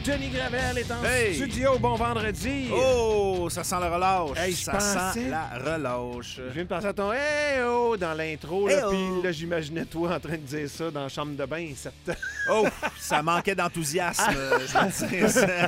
Denis Gravel est en Hey! studio. Bon vendredi. Oh, ça sent la relâche. Hey, ça sent la relâche. Je viens de penser à ton hey oh dans l'intro. Hey, Là, oh. puis là, j'imaginais toi en train de dire ça dans la chambre de bain. Oh, ça manquait d'enthousiasme, je veux dire.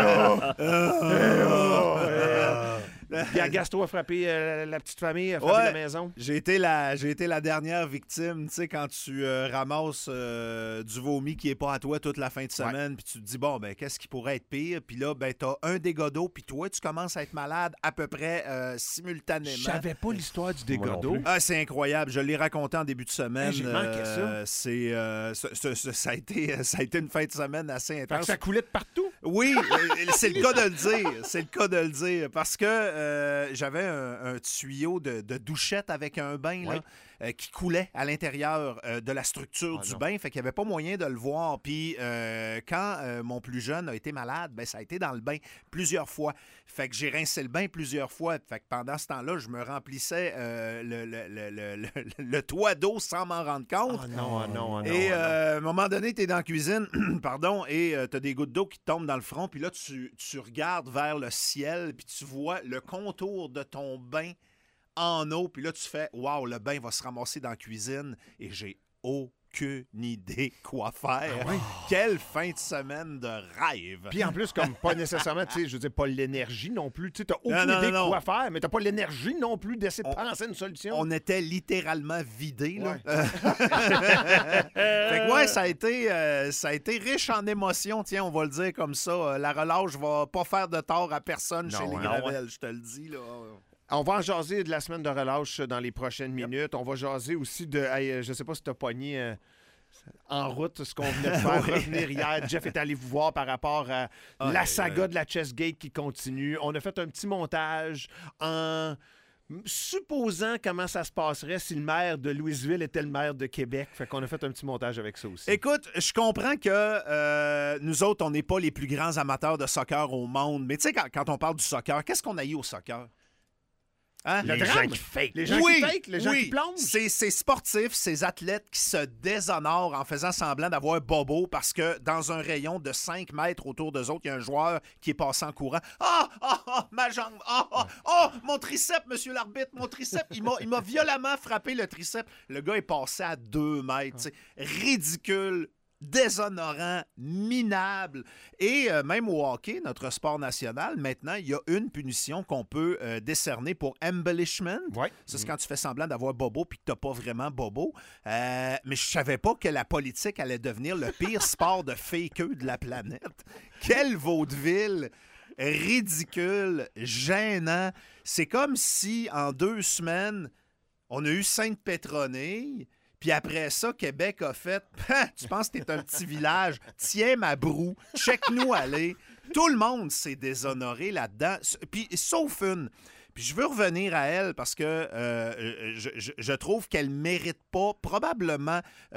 Puis Agasto a frappé la petite famille, a frappé Ouais. la maison. J'ai été la dernière victime, tu sais, quand tu ramasses du vomi qui est pas à toi toute la fin de semaine, puis tu te dis, bon, ben, qu'est-ce qui pourrait être pire? Puis là, ben, t'as un dégât d'eau, puis toi, tu commences à être malade à peu près simultanément. Je savais pas l'histoire du Moi dégât non d'eau. plus. Ah, c'est incroyable. Je l'ai raconté en début de semaine. Hey, j'ai manqué ça. Ça a été une fin de semaine assez Fait que intense. ça coulait de partout. Oui, c'est le cas de le dire. C'est le cas de le dire. Parce que j'avais un tuyau de douchette avec un bain là, qui coulait à l'intérieur de la structure du bain. Fait qu'il n'y avait pas moyen de le voir. Puis quand mon plus jeune a été malade, ben, ça a été dans le bain plusieurs fois. Fait que j'ai rincé le bain plusieurs fois. Fait que pendant ce temps-là, je me remplissais le toit d'eau sans m'en rendre compte. Oh non, oh non, oh non. Et oh non. à un moment donné, tu es dans la cuisine, pardon, et tu as des gouttes d'eau qui te tombent dans le front. Puis là, tu regardes vers le ciel, puis tu vois le contour de ton bain en eau. Puis là, tu fais « Wow, le bain va se ramasser dans la cuisine. » Et j'ai aucune idée quoi faire. Quelle fin de semaine de rêve. Puis en plus, comme pas nécessairement, tu sais, je veux dire, pas l'énergie non plus. Tu sais, t'as aucune Non, idée non. de quoi faire, mais t'as pas l'énergie non plus d'essayer de penser à une solution. On était littéralement vidés. Là. Ouais. Fait que ouais, ça a été riche en émotions, tiens, on va le dire comme ça. La relâche va pas faire de tort à personne Non, chez les hein. Gravel, je te le dis. Là. On va en jaser de la semaine de relâche dans les prochaines minutes. On va jaser aussi de... Hey, je sais pas si t'as pogné en route ce qu'on venait de faire revenir hier. Jeff est allé vous voir par rapport à la saga de la Chessgate qui continue. On a fait un petit montage en supposant comment ça se passerait si le maire de Louisville était le maire de Québec. Fait qu'on a fait un petit montage avec ça aussi. Écoute, je comprends que nous autres, on n'est pas les plus grands amateurs de soccer au monde, mais tu sais, quand on parle du soccer, qu'est-ce qu'on haït au soccer? Hein? Le Les drame. gens qui fake. Les gens qui fake, les gens qui plongent. Ces sportifs, ces athlètes qui se déshonorent en faisant semblant d'avoir bobo parce que dans un rayon de 5 mètres autour d'eux autres, il y a un joueur qui est passé en courant. Ma jambe! Mon triceps, monsieur l'arbitre, mon triceps! Il m'a violemment frappé le triceps. Le gars est passé à 2 mètres. Tu sais. Ridicule, déshonorant, minable. Et même au hockey, notre sport national, maintenant, il y a une punition qu'on peut décerner pour embellishment. Ouais. Ça, c'est quand tu fais semblant d'avoir bobo puis que t'as pas vraiment bobo. Mais je savais pas que la politique allait devenir le pire sport de fakeux de la planète. Quel vaudeville! Ridicule, gênant. C'est comme si, en 2 semaines, on a eu Sainte-Pétronille. Puis après ça, Québec a fait « Tu penses que t'es un petit village? Tiens ma broue, check-nous aller. » Tout le monde s'est déshonoré là-dedans, puis sauf une. Puis je veux revenir à elle parce que je trouve qu'elle ne mérite pas probablement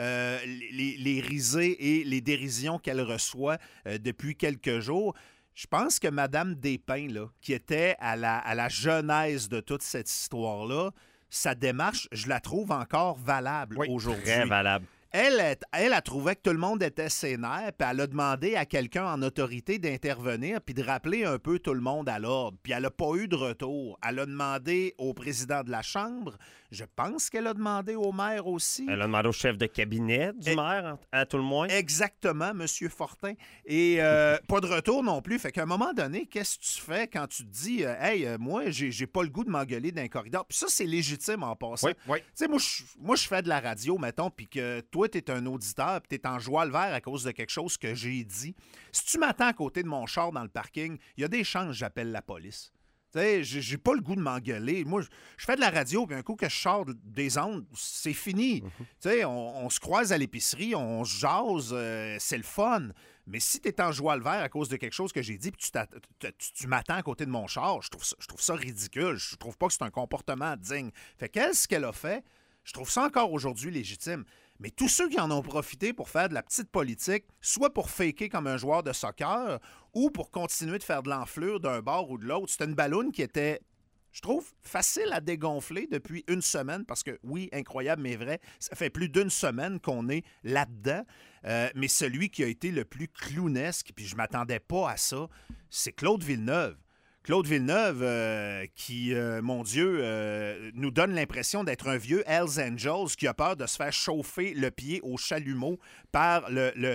les risées et les dérisions qu'elle reçoit depuis quelques jours. Je pense que Mme Despins, là, qui était à la genèse de toute cette histoire-là, sa démarche, je la trouve encore valable aujourd'hui. Très valable. Elle a trouvé que tout le monde était sénère, puis elle a demandé à quelqu'un en autorité d'intervenir puis de rappeler un peu tout le monde à l'ordre. Puis elle n'a pas eu de retour. Elle a demandé au président de la Chambre. Je pense qu'elle a demandé au maire aussi. Elle a demandé au chef de cabinet du maire, à tout le moins. Exactement, M. Fortin. Et pas de retour non plus. Fait qu'à un moment donné, qu'est-ce que tu fais quand tu te dis « Hey, moi, j'ai pas le goût de m'engueuler dans un corridor. » Puis ça, c'est légitime en passant. Oui. Tu sais, moi, je fais de la radio, mettons, puis que toi, tu es un auditeur, puis tu es en joie le vert à cause de quelque chose que j'ai dit. Si tu m'attends à côté de mon char dans le parking, il y a des chances que j'appelle la police. Tu sais, j'ai pas le goût de m'engueuler. Moi, je fais de la radio, puis un coup que je sors des ondes, c'est fini. Tu sais, on se croise à l'épicerie, on se jase, c'est le fun. Mais si tu es en joie le vert à cause de quelque chose que j'ai dit, puis tu m'attends à côté de mon char, je trouve ça ridicule. Je trouve pas que c'est un comportement digne. Fait qu'elle, ce qu'elle a fait, je trouve ça encore aujourd'hui légitime. Mais tous ceux qui en ont profité pour faire de la petite politique, soit pour faker comme un joueur de soccer ou pour continuer de faire de l'enflure d'un bord ou de l'autre, c'était une balloune qui était je trouve facile à dégonfler depuis une semaine parce que, oui, incroyable, mais vrai, ça fait plus d'une semaine qu'on est là-dedans. Mais celui qui a été le plus clownesque, puis je ne m'attendais pas à ça, c'est Claude Villeneuve. Claude Villeneuve, qui, mon Dieu, nous donne l'impression d'être un vieux Hells Angels qui a peur de se faire chauffer le pied au chalumeau par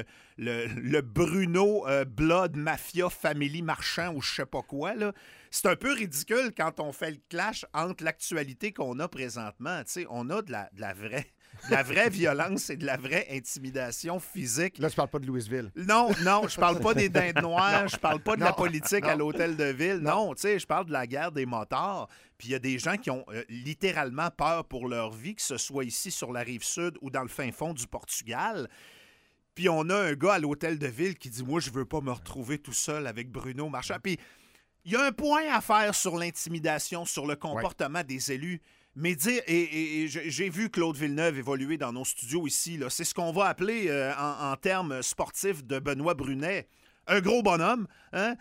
le Bruno Blood Mafia Family Marchand ou je sais pas quoi, là. C'est un peu ridicule quand on fait le clash entre l'actualité qu'on a présentement. Tu sais, on a de la vraie violence et de la vraie intimidation physique. Là, tu parles pas de Louisville. Non, je parle pas des dindes noires, je parle pas de la politique à l'hôtel de ville. Non, tu sais, je parle de la guerre des motards. Puis il y a des gens qui ont littéralement peur pour leur vie, que ce soit ici sur la Rive-Sud ou dans le fin fond du Portugal. Puis on a un gars à l'hôtel de ville qui dit « Moi, je veux pas me retrouver tout seul avec Bruno Marchand. » Puis il y a un point à faire sur l'intimidation, sur le comportement des élus. Mais dire, et j'ai vu Claude Villeneuve évoluer dans nos studios ici, là, c'est ce qu'on va appeler en termes sportifs de Benoît Brunet. Un gros bonhomme. Hein?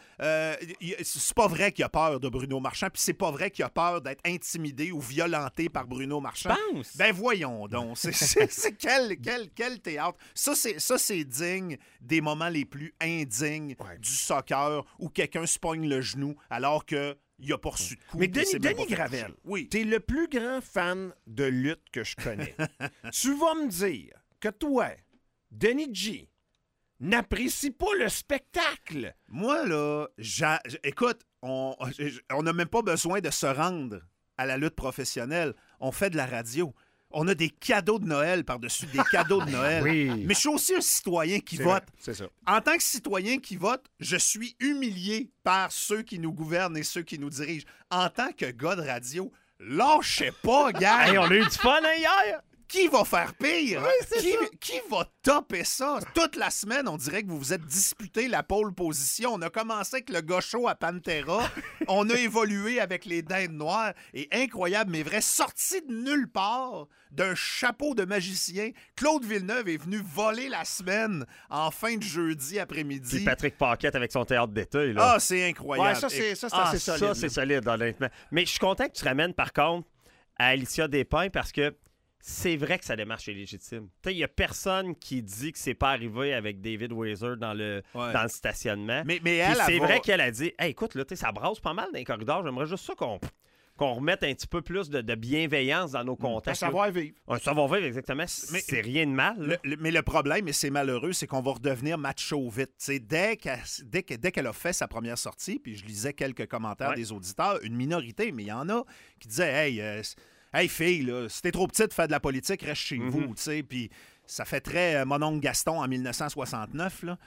C'est pas vrai qu'il a peur de Bruno Marchand, puis c'est pas vrai qu'il a peur d'être intimidé ou violenté par Bruno Marchand. Pense. Ben voyons donc. C'est quel théâtre. Ça, c'est digne des moments les plus indignes du soccer où quelqu'un se pogne le genou alors que il a pas reçu de coup. Mais Denis Gravel, oui. T'es le plus grand fan de lutte que je connais. Tu vas me dire que toi, Denis G, n'apprécie pas le spectacle. Moi, là, écoute, on n'a même pas besoin de se rendre à la lutte professionnelle. On fait de la radio. On a des cadeaux de Noël par-dessus des cadeaux de Noël. Oui. Mais je suis aussi un citoyen qui C'est vote. vrai, c'est ça. En tant que citoyen qui vote, je suis humilié par ceux qui nous gouvernent et ceux qui nous dirigent. En tant que gars de radio, lâchez pas, gars! Hey, on a eu du fun hein, hier! Qui va faire pire? Oui, Qui va topper ça? Toute la semaine, on dirait que vous vous êtes disputé la pole position. On a commencé avec le gaucho à Pantera. On a évolué avec les dindes noires. Et incroyable, mais vrai, sorti de nulle part, d'un chapeau de magicien, Claude Villeneuve est venu voler la semaine en fin de jeudi après-midi. Puis Patrick Paquette avec son théâtre d'été. Là. Ah, c'est incroyable. Ouais, ça, c'est assez solide. Ça, c'est solide, honnêtement. Mais je suis content que tu ramènes, par contre, à Alicia Despins parce que c'est vrai que sa démarche est légitime. Il n'y a personne qui dit que c'est pas arrivé avec David Weiser dans le stationnement. Mais Puis elle, c'est vrai qu'elle a dit hey, écoute, là, ça brasse pas mal dans les corridors. J'aimerais juste ça qu'on remette un petit peu plus de bienveillance dans nos contacts. Un savoir-vivre. Un savoir-vivre, exactement. Mais c'est rien de mal. Mais le problème, et c'est malheureux, c'est qu'on va redevenir macho vite. Dès qu'elle a fait sa première sortie, puis je lisais quelques commentaires des auditeurs, une minorité, mais il y en a qui disaient Hey, fille, là, si t'es trop petite, fais de la politique, reste chez vous, tu sais. Puis ça fait très mon oncle Gaston en 1969, là.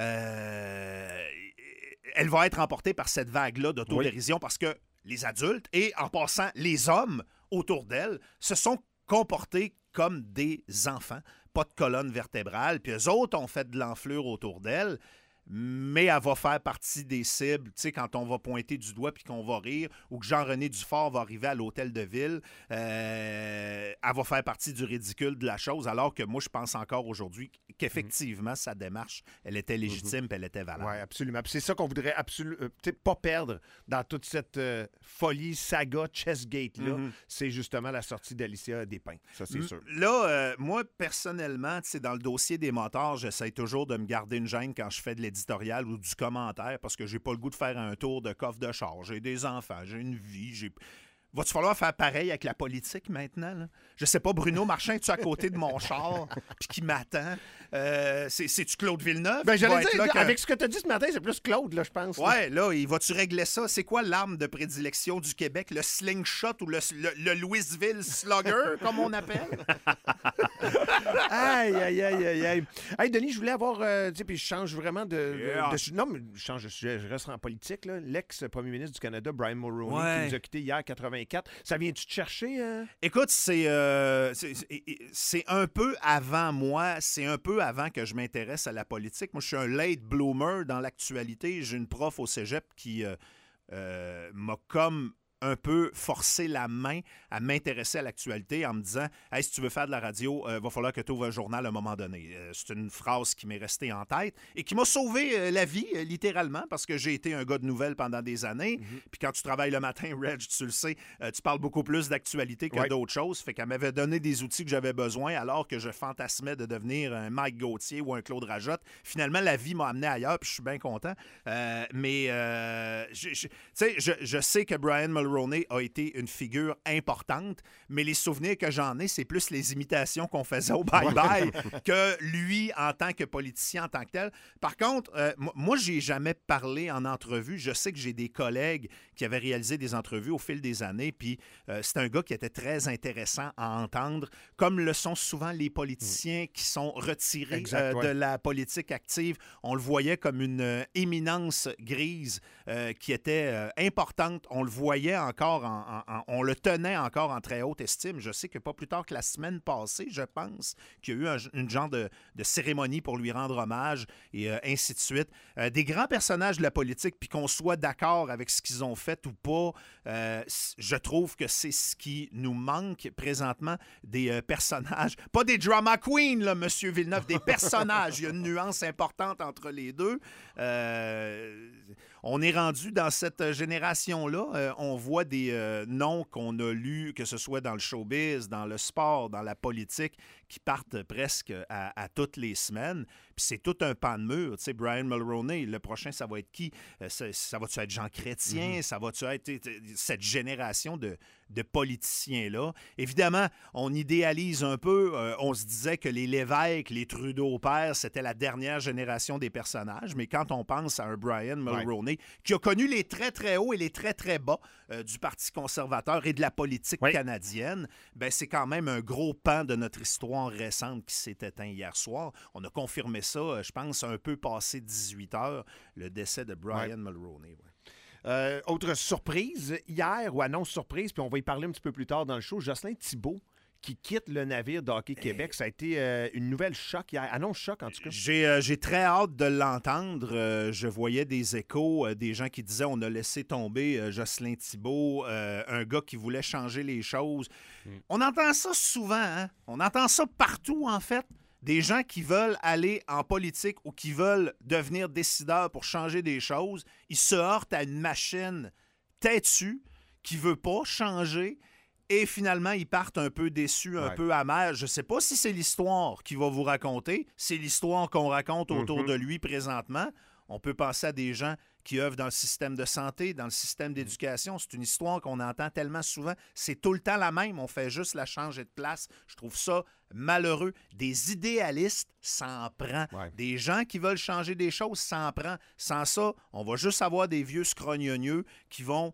Elle va être emportée par cette vague-là d'autodérision parce que les adultes et, en passant, les hommes autour d'elle se sont comportés comme des enfants. Pas de colonne vertébrale. Puis eux autres ont fait de l'enflure autour d'elle. Mais elle va faire partie des cibles, tu sais, quand on va pointer du doigt puis qu'on va rire, ou que Jean-René Dufort va arriver à l'hôtel de ville, elle va faire partie du ridicule de la chose, alors que moi, je pense encore aujourd'hui qu'effectivement, sa démarche, elle était légitime puis elle était valable. Oui, absolument. Puis c'est ça qu'on voudrait pas perdre dans toute cette folie, saga, Chessgate-là. C'est justement la sortie d'Alicia Despins. Ça, c'est sûr. Là, moi, personnellement, tu sais, dans le dossier des motards, j'essaie toujours de me garder une gêne quand je fais de l'éditorial ou du commentaire parce que j'ai pas le goût de faire un tour de coffre de char. J'ai des enfants, j'ai une vie, Va-tu falloir faire pareil avec la politique maintenant? Là? Je sais pas, Bruno Marchand, es-tu à côté de mon char puis qui m'attend? C'est-tu Claude Villeneuve? Ben, j'allais dire, avec ce que tu as dit ce matin, c'est plus Claude, là, je pense. Ouais, là, il va-tu régler ça? C'est quoi l'arme de prédilection du Québec? Le slingshot ou le Louisville Slugger, comme on appelle? Aïe. Hey, Denis, je voulais avoir... tu sais, puis je change vraiment non, mais je change de sujet, je reste en politique, là. L'ex-premier ministre du Canada, Brian Mulroney, qui nous a quittés hier, 84. Ça vient-tu te chercher? Écoute, c'est un peu avant moi, c'est un peu avant que je m'intéresse à la politique. Moi, je suis un late bloomer dans l'actualité. J'ai une prof au cégep qui m'a comme un peu forcé la main à m'intéresser à l'actualité en me disant « Hey, si tu veux faire de la radio, va falloir que tu ouvres un journal à un moment donné. » C'est une phrase qui m'est restée en tête et qui m'a sauvé la vie, littéralement, parce que j'ai été un gars de nouvelles pendant des années. Puis quand tu travailles le matin, Reg, tu le sais, tu parles beaucoup plus d'actualité que d'autres choses. Fait qu'elle m'avait donné des outils que j'avais besoin alors que je fantasmais de devenir un Mike Gauthier ou un Claude Rajotte. Finalement, la vie m'a amené ailleurs, puis je suis bien content. Je sais que Brian Mulroney a été une figure importante, mais les souvenirs que j'en ai, c'est plus les imitations qu'on faisait au bye-bye que lui en tant que politicien, en tant que tel. Par contre, moi, j'ai jamais parlé en entrevue. Je sais que j'ai des collègues qui avaient réalisé des entrevues au fil des années, puis c'est un gars qui était très intéressant à entendre, comme le sont souvent les politiciens qui sont retirés de la politique active. On le voyait comme une éminence grise qui était importante. On le voyait encore, on le tenait encore en très haute estime. Je sais que pas plus tard que la semaine passée, je pense, qu'il y a eu une genre de cérémonie pour lui rendre hommage et ainsi de suite. Des grands personnages de la politique, puis qu'on soit d'accord avec ce qu'ils ont fait ou pas, je trouve que c'est ce qui nous manque présentement, des personnages. Pas des drama queens, là, M. Villeneuve, des personnages. Il y a une nuance importante entre les deux. On est rendu dans cette génération-là. On voit des noms qu'on a lus, que ce soit dans le showbiz, dans le sport, dans la politique, qui partent presque à toutes les semaines. Puis c'est tout un pan de mur. Tu sais, Brian Mulroney, le prochain, ça va être qui? Ça va-tu être Jean Chrétien? Ça va-tu être cette génération de politiciens-là? Évidemment, on idéalise un peu. On se disait que les Lévesque, les Trudeau pères, c'était la dernière génération des personnages. Mais quand on pense à un Brian Mulroney, qui a connu les très, très hauts et les très, très bas du Parti conservateur et de la politique canadienne, ben c'est quand même un gros pan de notre histoire récente qui s'est éteint hier soir. On a confirmé ça, je pense, un peu passé 18 heures, le décès de Brian Mulroney. Autre surprise, hier, ou annonce surprise, puis on va y parler un petit peu plus tard dans le show, Jocelyn Thibault qui quitte le navire de Hockey Québec. Ça a été une nouvelle choc hier. Annonce choc, en tout cas. J'ai très hâte de l'entendre. Je voyais des échos, des gens qui disaient on a laissé tomber Jocelyn Thibault, un gars qui voulait changer les choses. On entend ça souvent, hein? On entend ça partout, en fait. Des gens qui veulent aller en politique ou qui veulent devenir décideurs pour changer des choses, ils se heurtent à une machine têtue qui ne veut pas changer. Et finalement, ils partent un peu déçus, un peu amers. Je ne sais pas si c'est l'histoire qu'il va vous raconter. C'est l'histoire qu'on raconte autour de lui présentement. On peut penser à des gens qui œuvrent dans le système de santé, dans le système d'éducation. C'est une histoire qu'on entend tellement souvent. C'est tout le temps la même. On fait juste la changer de place. Je trouve ça malheureux. Des idéalistes, ça en prend. Des gens qui veulent changer des choses, ça en prend. Sans ça, on va juste avoir des vieux scrognonieux qui vont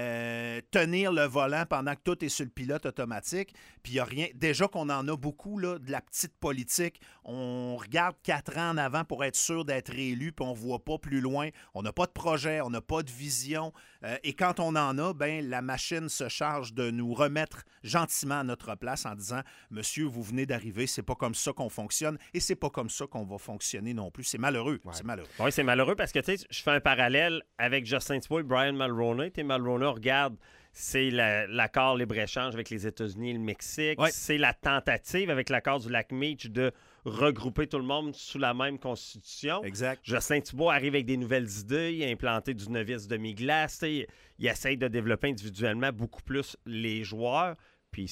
tenir le volant pendant que tout est sur le pilote automatique. Puis il n'y a rien. Déjà qu'on en a beaucoup, là, de la petite politique. On regarde 4 ans en avant pour être sûr d'être réélu, puis on ne voit pas plus loin. On n'a pas de projet, on n'a pas de vision. Et quand on en a, ben la machine se charge de nous remettre gentiment à notre place en disant « Monsieur, vous venez d'arriver, c'est pas comme ça qu'on fonctionne et c'est pas comme ça qu'on va fonctionner non plus. » C'est malheureux. C'est malheureux. Oui, c'est malheureux parce que, tu sais, je fais un parallèle avec Justin Thibault et Brian Mulroney. Mulroney, regarde, c'est l'accord libre-échange avec les États-Unis et le Mexique. C'est la tentative avec l'accord du lac Meech de regrouper tout le monde sous la même constitution. Exact. Justin Thibault arrive avec des nouvelles idées. Il a implanté du novice demi-glace. Il essaye de développer individuellement beaucoup plus les joueurs. Puis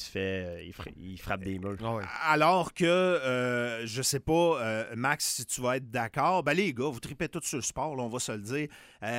il frappe des murs. Alors que, je sais pas, Max, si tu vas être d'accord, ben les gars, vous tripez tous sur le sport, là, on va se le dire.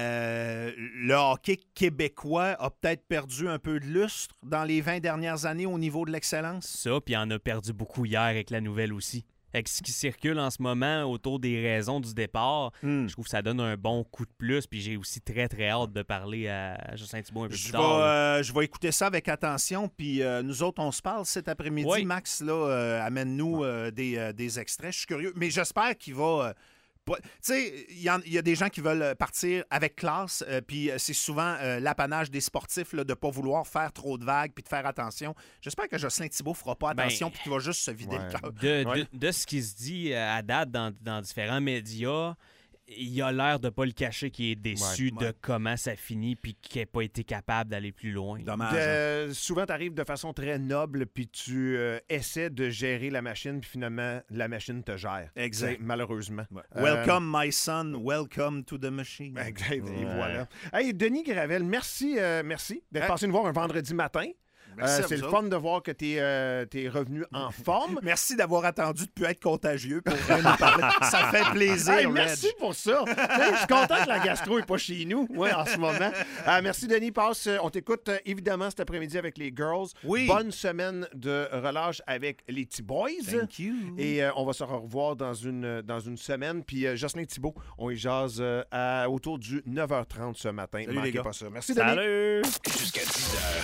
Le hockey québécois a peut-être perdu un peu de lustre dans les 20 dernières années au niveau de l'excellence. Ça, puis il en a perdu beaucoup hier avec la nouvelle aussi. Avec ce qui circule en ce moment autour des raisons du départ, je trouve que ça donne un bon coup de plus. Puis j'ai aussi très, très hâte de parler à Justin Thibault un peu plus tard. Je vais écouter ça avec attention. Puis nous autres, on se parle cet après-midi. Oui. Max, là, amène-nous des extraits. Je suis curieux. Mais j'espère qu'il va... tu sais, il y a des gens qui veulent partir avec classe, puis c'est souvent l'apanage des sportifs là, de ne pas vouloir faire trop de vagues puis de faire attention. J'espère que Jocelyn Thibault ne fera pas attention puis qu'il va juste se vider le cœur. De ce qui se dit à date dans différents médias, il a l'air de pas le cacher qu'il est déçu de comment ça finit puis qu'il n'a pas été capable d'aller plus loin. Dommage. Souvent, tu arrives de façon très noble puis tu essaies de gérer la machine puis finalement, la machine te gère. Exact. Malheureusement. Ouais. Welcome, my son. Welcome to the machine. Exact. Et voilà. Hey, Denis Gravel, merci d'être passé nous voir un vendredi matin. C'est le fun de voir que tu es revenu en forme. Merci d'avoir attendu de ne plus être contagieux pour nous parler. Ça fait plaisir, hey, merci pour ça. Je suis content que la gastro n'est pas chez nous en ce moment. Merci, Denis. On t'écoute évidemment cet après-midi avec les girls. Oui. Bonne semaine de relâche avec les T-Boys. Thank you. Et on va se revoir dans une semaine. Puis Jocelyn Thibault, on y jase autour du 9h30 ce matin. Salut, les gars. Pas ça. Merci, Denis. Salut! Jusqu'à 10h.